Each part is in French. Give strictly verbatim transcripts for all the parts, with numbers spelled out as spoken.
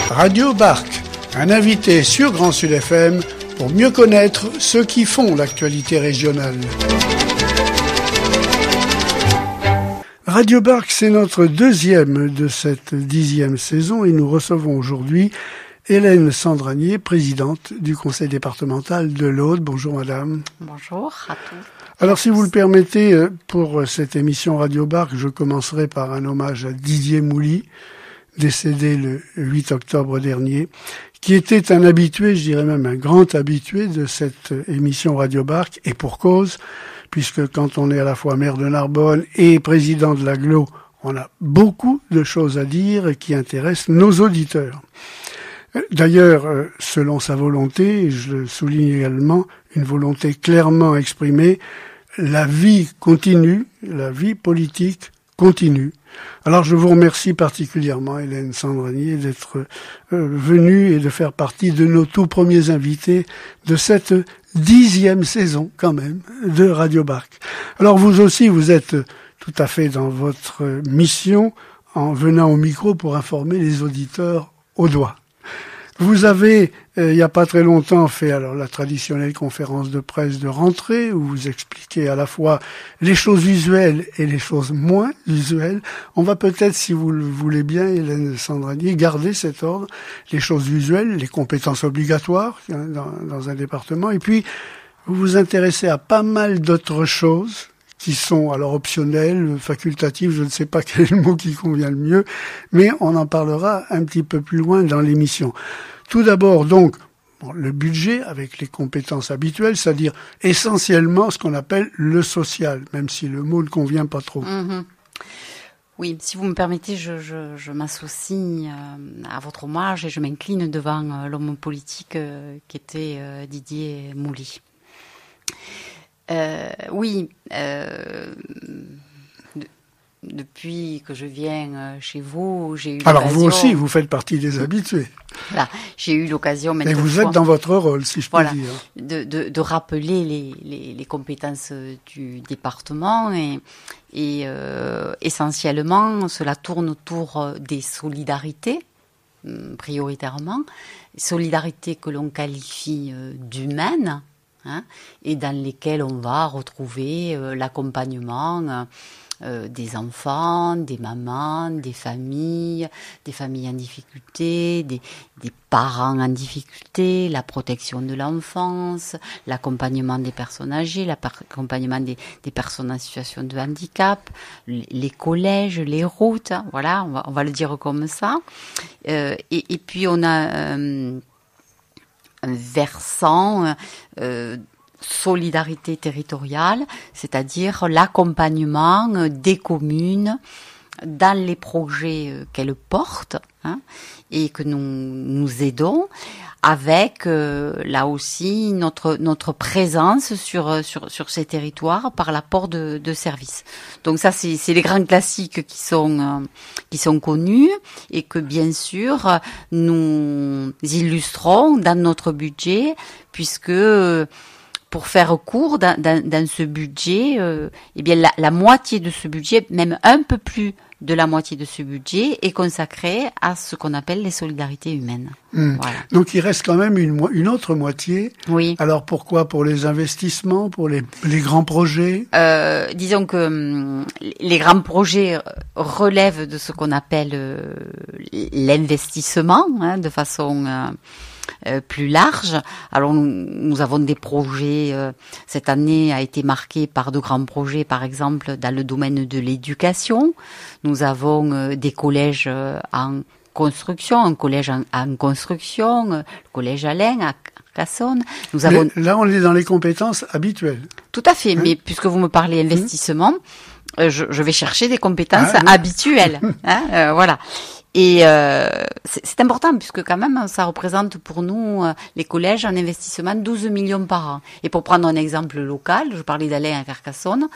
Radio Bark, un invité sur Grand Sud F M pour mieux connaître ceux qui font l'actualité régionale. Radio Bark, c'est notre deuxième de cette dixième saison et nous recevons aujourd'hui Hélène Sandranier, présidente du conseil départemental de l'Aude. Bonjour madame. Bonjour à tous. Alors si vous le permettez, pour cette émission Radio Bark, je commencerai par un hommage à Didier Mouly, décédé le huit octobre dernier, qui était un habitué, je dirais même un grand habitué de cette émission Radio Bark, et pour cause, puisque quand on est à la fois maire de Narbonne et président de l'Agglo, on a beaucoup de choses à dire qui intéressent nos auditeurs. D'ailleurs, selon sa volonté, je le souligne également, une volonté clairement exprimée, la vie continue, la vie politique continue. Alors je vous remercie particulièrement, Hélène Sandranier, d'être euh, venue et de faire partie de nos tout premiers invités de cette dixième saison, quand même, de Radio Bark. Alors vous aussi, vous êtes tout à fait dans votre mission en venant au micro pour informer les auditeurs au doigt. Vous avez, euh, il n'y a pas très longtemps, fait alors la traditionnelle conférence de presse de rentrée où vous expliquez à la fois les choses visuelles et les choses moins visuelles. On va peut-être, si vous le voulez bien, Hélène Sandranier, garder cet ordre, les choses visuelles, les compétences obligatoires hein, dans, dans un département, et puis vous vous intéressez à pas mal d'autres choses qui sont alors optionnels, facultatifs, je ne sais pas quel est le mot qui convient le mieux, mais on en parlera un petit peu plus loin dans l'émission. Tout d'abord, donc, bon, le budget avec les compétences habituelles, c'est-à-dire essentiellement ce qu'on appelle le social, même si le mot ne convient pas trop. Mmh. Oui, si vous me permettez, je, je, je m'associe euh, à votre hommage et je m'incline devant euh, l'homme politique euh, qui était euh, Didier Mouly. Euh, oui, euh, de, depuis que je viens euh, chez vous, j'ai eu Alors l'occasion... vous aussi, vous faites partie des habitués. Voilà, j'ai eu l'occasion maintenant. Et vous êtes dans votre rôle, si je voilà, peux dire. De, de, de rappeler les, les, les compétences du département et, et euh, essentiellement, cela tourne autour des solidarités, prioritairement, solidarités que l'on qualifie euh, d'humaines. Hein, et dans lesquels on va retrouver euh, l'accompagnement euh, des enfants, des mamans, des familles, des familles en difficulté, des, des parents en difficulté, la protection de l'enfance, l'accompagnement des personnes âgées, l'accompagnement des, des personnes en situation de handicap, les, les collèges, les routes, hein, voilà, on va, on va le dire comme ça. Euh, et, et puis on a... Euh, un versant euh, solidarité territoriale, c'est-à-dire l'accompagnement des communes dans les projets qu'elles portent hein, et que nous nous aidons avec euh, là aussi notre notre présence sur sur sur ces territoires par l'apport de de services. Donc ça c'est c'est les grands classiques qui sont euh, qui sont connus et que bien sûr nous illustrons dans notre budget puisque euh, pour faire court dans dans, dans ce budget euh, eh bien la, la moitié de ce budget, même un peu plus de la moitié de ce budget est consacré à ce qu'on appelle les solidarités humaines. Mmh. Voilà. Donc il reste quand même une, une autre moitié. Oui. Alors pourquoi? Pour les investissements, pour les, les grands projets euh, Disons que hum, les grands projets relèvent de ce qu'on appelle euh, l'investissement, hein, de façon... Euh, Euh, plus large. Alors nous, nous avons des projets, euh, cette année a été marquée par de grands projets, par exemple dans le domaine de l'éducation. Nous avons euh, des collèges euh, en construction, un collège en, en construction, euh, le collège Alain à Carcassonne. Nous avons... Mais là on est dans les compétences habituelles. Tout à fait, hein? Mais puisque vous me parlez investissement, mmh. euh, je, je vais chercher des compétences ah, oui. habituelles. hein, euh, voilà. Et euh, c'est, c'est important puisque quand même ça représente pour nous euh, les collèges un investissement de douze millions par an. Et pour prendre un exemple local, je parlais d'Alain à Carcassonne,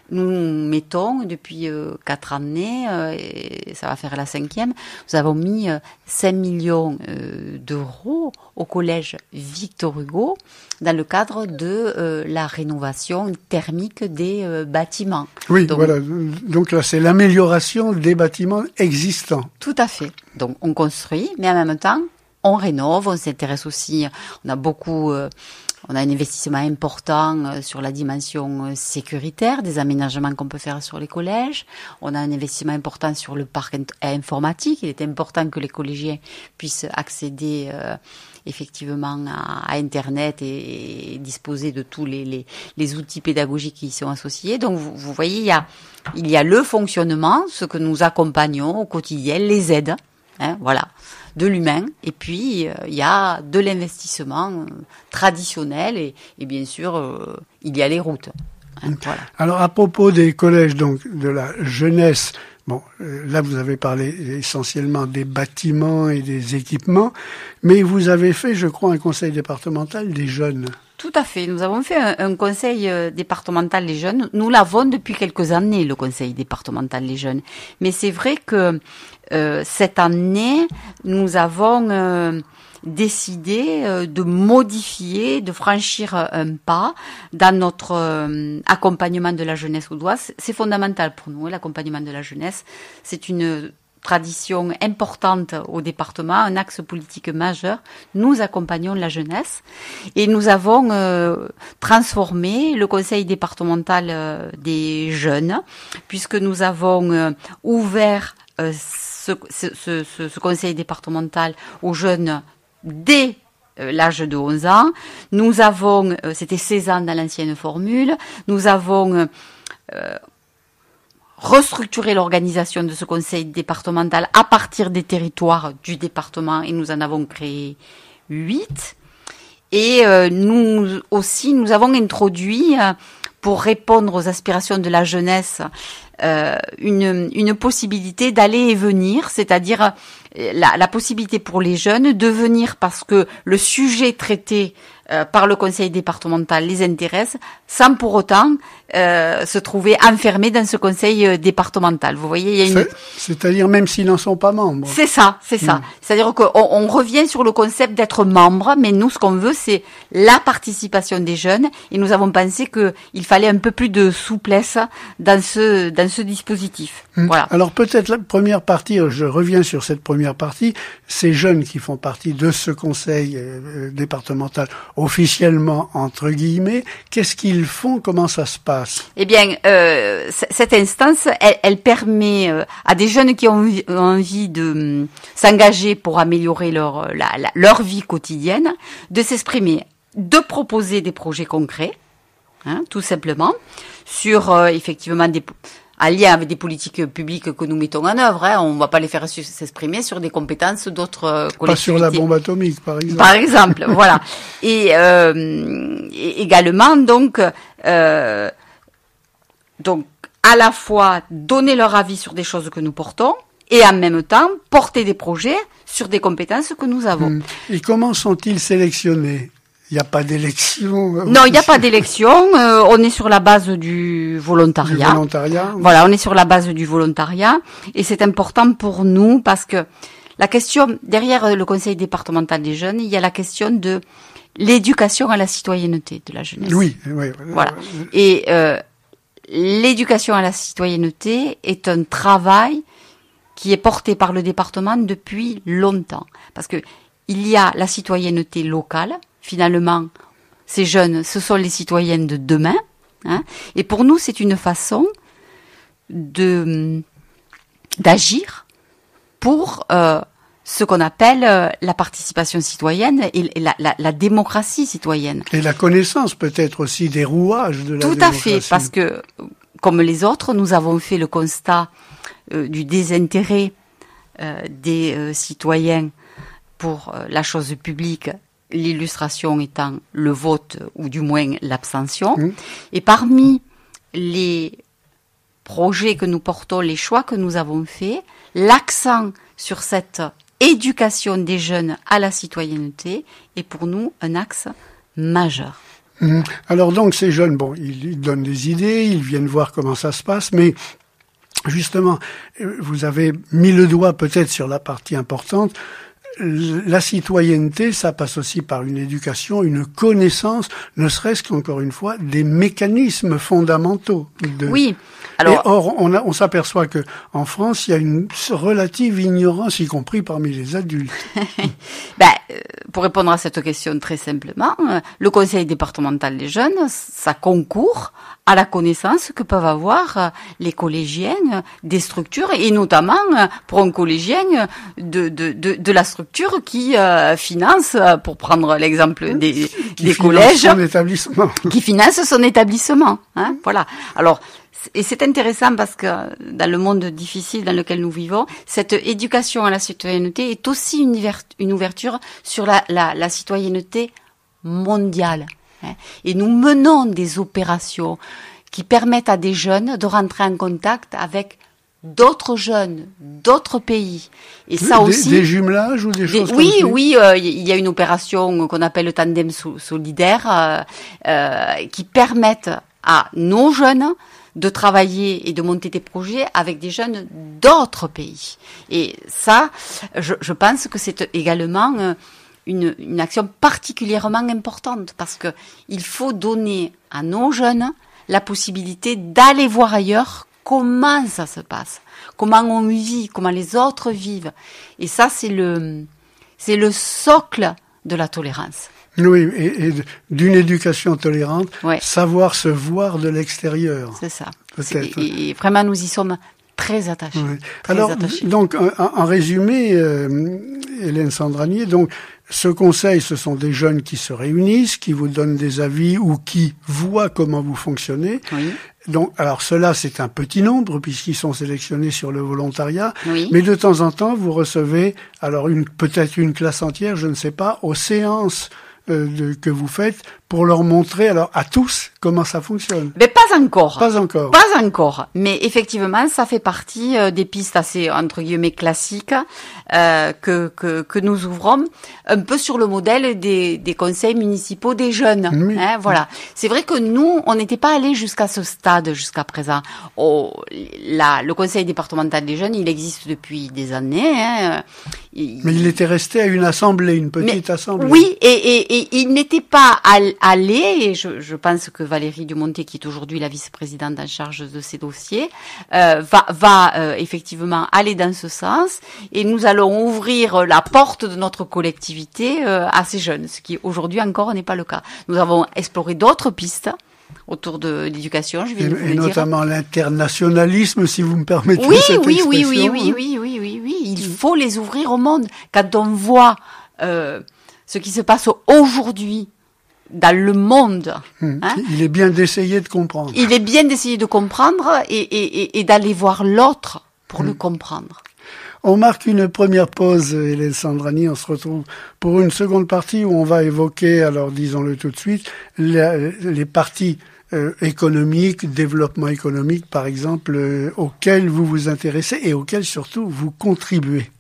nous mettons depuis euh, quatre années, euh, et ça va faire la cinquième, nous avons mis euh, cinq millions euh, d'euros au collège Victor Hugo dans le cadre de euh, la rénovation thermique des euh, bâtiments. Oui, donc, voilà. Donc là, c'est l'amélioration des bâtiments existants. Tout à fait. Donc on construit, mais en même temps, on rénove, on s'intéresse aussi, on a beaucoup... Euh, On a un investissement important sur la dimension sécuritaire des aménagements qu'on peut faire sur les collèges. On a un investissement important sur le parc informatique. Il est important que les collégiens puissent accéder euh, effectivement à, à Internet et, et disposer de tous les, les, les outils pédagogiques qui y sont associés. Donc vous, vous voyez, il y a, il y a le fonctionnement, ce que nous accompagnons au quotidien, les aides, hein, voilà. de l'humain, et puis il euh, y a de l'investissement euh, traditionnel, et, et bien sûr, euh, il y a les routes. Hein, voilà. Alors, à propos des collèges, donc de la jeunesse, bon, euh, là vous avez parlé essentiellement des bâtiments et des équipements, mais vous avez fait, je crois, un conseil départemental des jeunes. Tout à fait. Nous avons fait un, un conseil euh, départemental des jeunes. Nous l'avons depuis quelques années, le conseil départemental des jeunes. Mais c'est vrai que euh, cette année, nous avons euh, décidé euh, de modifier, de franchir un pas dans notre euh, accompagnement de la jeunesse audoise. C'est fondamental pour nous, hein, l'accompagnement de la jeunesse. C'est une tradition importante au département, un axe politique majeur. Nous accompagnons la jeunesse et nous avons euh, transformé le conseil départemental euh, des jeunes, puisque nous avons euh, ouvert euh, ce, ce, ce, ce conseil départemental aux jeunes dès euh, l'âge de onze ans. Nous avons, euh, c'était seize ans dans l'ancienne formule, nous avons euh, restructurer l'organisation de ce conseil départemental à partir des territoires du département, et nous en avons créé huit. Et euh, nous aussi, nous avons introduit, euh, pour répondre aux aspirations de la jeunesse, euh, une, une possibilité d'aller et venir, c'est-à-dire la, la possibilité pour les jeunes de venir parce que le sujet traité Euh, par le conseil départemental les intéresse, sans pour autant euh, se trouver enfermés dans ce conseil euh, départemental. Vous voyez, il y a une... C'est-à-dire même s'ils n'en sont pas membres. C'est ça, c'est ça. Mmh. C'est-à-dire qu'on on revient sur le concept d'être membre, mais nous, ce qu'on veut, c'est la participation des jeunes, et nous avons pensé qu'il fallait un peu plus de souplesse dans ce dans ce dispositif. Mmh. Voilà. Alors peut-être la première partie, je reviens sur cette première partie, ces jeunes qui font partie de ce conseil euh, départemental, officiellement, entre guillemets, qu'est-ce qu'ils font? Comment ça se passe? Eh bien, euh, c- cette instance, elle, elle permet euh, à des jeunes qui ont envie, ont envie de um, s'engager pour améliorer leur, la, la, leur vie quotidienne, de s'exprimer, de proposer des projets concrets, hein, tout simplement, sur euh, effectivement des... en lien avec des politiques publiques que nous mettons en œuvre. Hein. On ne va pas les faire s'exprimer sur des compétences d'autres euh, collectivités. Pas sur la bombe atomique, par exemple. Par exemple, voilà. Et, euh, et également, donc, euh, donc, à la fois donner leur avis sur des choses que nous portons, et en même temps porter des projets sur des compétences que nous avons. Et comment sont-ils sélectionnés? Il n'y a pas d'élection. Non, il n'y a pas d'élection. Euh, on est sur la base du volontariat. Du volontariat. Voilà, on est sur la base du volontariat. Et c'est important pour nous parce que la question, derrière le conseil départemental des jeunes, il y a la question de l'éducation à la citoyenneté de la jeunesse. Oui, oui. Voilà. Et euh, l'éducation à la citoyenneté est un travail qui est porté par le département depuis longtemps. Parce que il y a la citoyenneté locale. Finalement, ces jeunes, ce sont les citoyennes de demain. Hein, et pour nous, c'est une façon de d'agir pour euh, ce qu'on appelle euh, la participation citoyenne et, et la, la, la démocratie citoyenne. Et la connaissance peut-être aussi des rouages de la Tout démocratie. Tout à fait, parce que, comme les autres, nous avons fait le constat euh, du désintérêt euh, des euh, citoyens pour euh, la chose publique, l'illustration étant le vote ou du moins l'abstention. Mmh. Et parmi les projets que nous portons, les choix que nous avons faits, l'accent sur cette éducation des jeunes à la citoyenneté est pour nous un axe majeur. Mmh. Alors donc ces jeunes, bon, ils, ils donnent des idées, ils viennent voir comment ça se passe, mais justement, vous avez mis le doigt peut-être sur la partie importante. La citoyenneté, ça passe aussi par une éducation, une connaissance, ne serait-ce qu'encore une fois, des mécanismes fondamentaux. De... Oui. Alors... Et or, on, a, on s'aperçoit que en France, il y a une relative ignorance, y compris parmi les adultes. ben, pour répondre à cette question très simplement, le conseil départemental des jeunes, ça concourt à la connaissance que peuvent avoir les collégiens des structures, et notamment pour un collégien de, de, de, de la structure qui euh, finance, pour prendre l'exemple des, qui des finance collèges, son établissement. qui finance son établissement. Hein, voilà. Alors, et c'est intéressant parce que dans le monde difficile dans lequel nous vivons, cette éducation à la citoyenneté est aussi une, une ouverture sur la, la, la citoyenneté mondiale. Et nous menons des opérations qui permettent à des jeunes de rentrer en contact avec d'autres jeunes, d'autres pays. Et ça des, aussi. Des jumelages ou des, des choses Oui, comme ça. oui, euh, il y a une opération qu'on appelle le tandem so- solidaire euh, euh, qui permettent à nos jeunes de travailler et de monter des projets avec des jeunes d'autres pays. Et ça, je, je pense que c'est également euh, Une, une action particulièrement importante parce que il faut donner à nos jeunes la possibilité d'aller voir ailleurs comment ça se passe, comment on vit, comment les autres vivent. Et ça, c'est le, c'est le socle de la tolérance. Oui, et, et d'une éducation tolérante, ouais. Savoir se voir de l'extérieur. C'est ça. Peut-être. C'est, et, et vraiment, nous y sommes très attachés. Oui. Très Alors, attachés. donc, en, en résumé, euh, Hélène Sandranier, donc, ce conseil, ce sont des jeunes qui se réunissent, qui vous donnent des avis ou qui voient comment vous fonctionnez. Oui. Donc, alors cela, c'est un petit nombre puisqu'ils sont sélectionnés sur le volontariat. Oui. Mais de temps en temps, vous recevez, alors une, peut-être une classe entière, je ne sais pas, aux séances euh, de, que vous faites pour leur montrer, alors à tous, comment ça fonctionne. Mais pas encore. Pas encore. Pas encore. Mais effectivement, ça fait partie euh, des pistes assez, entre guillemets, classiques euh, que, que, que nous ouvrons, un peu sur le modèle des, des conseils municipaux des jeunes. Oui. Hein, voilà. C'est vrai que nous, on n'était pas allés jusqu'à ce stade jusqu'à présent. Oh, la, le conseil départemental des jeunes, il existe depuis des années. Hein. Il, Mais il était resté à une assemblée, une petite mais, assemblée. Oui, et, et, et il n'était pas allé, et je, je pense que Valérie Dumontet, qui est aujourd'hui la vice-présidente en charge de ces dossiers, euh, va, va euh, effectivement aller dans ce sens, et nous allons ouvrir la porte de notre collectivité euh, à ces jeunes, ce qui aujourd'hui encore n'est pas le cas. Nous avons exploré d'autres pistes autour de l'éducation, je viens et, de vous et le notamment dire. L'internationalisme, si vous me permettez Oui, cette oui, expression. oui, oui, oui, oui, oui, oui, oui, il faut les ouvrir au monde. Quand on voit euh, ce qui se passe aujourd'hui dans le monde. Hum, hein, il est bien d'essayer de comprendre. Il est bien d'essayer de comprendre et, et, et, et d'aller voir l'autre pour hum. le comprendre. On marque une première pause, Hélène Sandranier. On se retrouve pour une seconde partie où on va évoquer, alors disons-le tout de suite, les, les parties euh, économiques, développement économique, par exemple, euh, auxquelles vous vous intéressez et auxquelles surtout vous contribuez.